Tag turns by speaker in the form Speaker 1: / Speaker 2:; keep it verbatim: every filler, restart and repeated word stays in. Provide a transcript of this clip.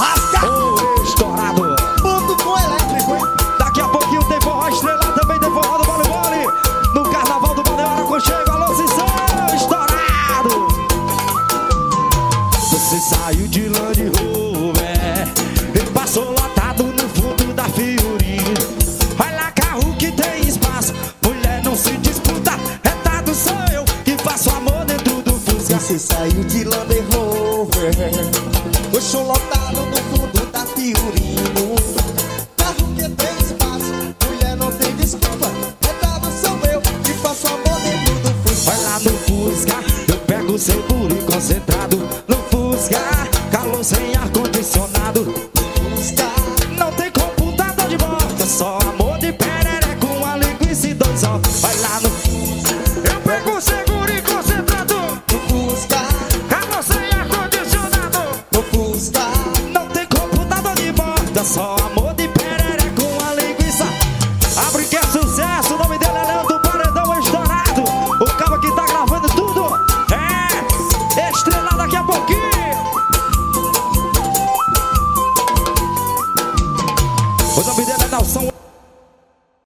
Speaker 1: Rasga!
Speaker 2: Ô, estourado!
Speaker 1: Ponto com elétrico, hein?
Speaker 2: Daqui a pouquinho tem forró estrelado, também tem forró do Vale Vale. No carnaval do Balneário Conchego, alô, Cissão, estourado! Você saiu de Land Rover e passou lotado no fundo da Fiorino. Vai lá, carro que tem espaço, mulher não se disputa, retado sou eu que faço amor dentro do Fusca.
Speaker 1: Você saiu de Land Rover, deixou lotado no fundo da Fiorino. Carro que tem espaço, mulher não tem desculpa, retado sou eu que faço amor dentro do Fusca.
Speaker 2: Vai lá no Fusca, eu pego seu puro e concentrado. No Fusca, calor sem ar-condicionado.
Speaker 1: Fusca,
Speaker 2: não tem computador de bordo, só amor de perere com a linguiça e dois ovos. Vai lá no Fusca, eu pego seguro e concentrado.
Speaker 1: no Fusca,
Speaker 2: Calor sem ar-condicionado.
Speaker 1: no Fusca.
Speaker 2: Não tem computador de bordo, só amor de perere com a linguiça. Abre que é sucesso, o nome dele é Leandro Paredão Estourado. O cara que tá gravando tudo é estrela daqui a pouquinho. O nome dele